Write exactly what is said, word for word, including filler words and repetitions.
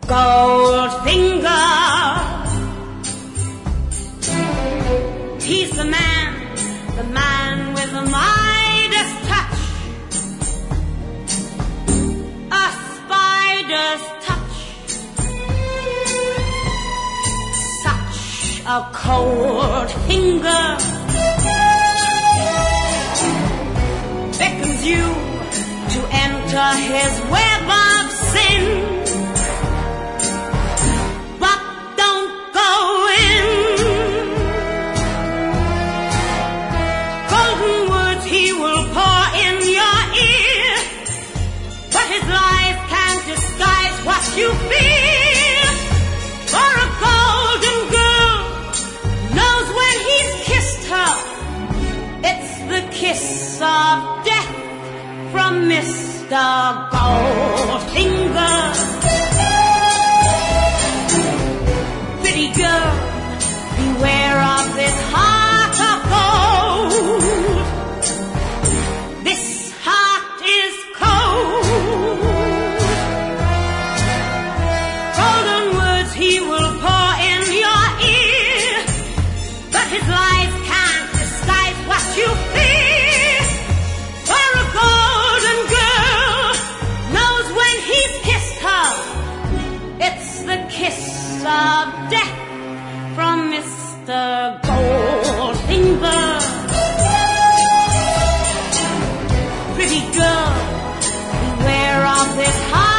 Goldfinger, he's the man, the man with the Midas touch, a spider's touch, such a cold finger beckons you to enter his web of sin. You feel for a golden girl knows when he's kissed her, it's the kiss of death from Mister Goldfinger. Pretty girl, beware of this heart of gold. This heart is cold. He will pour in your ear, but his lies can't disguise what you feel. For a golden girl knows when he's kissed her, it's the kiss of death from Mister Goldfinger. Pretty girl, beware of this heart.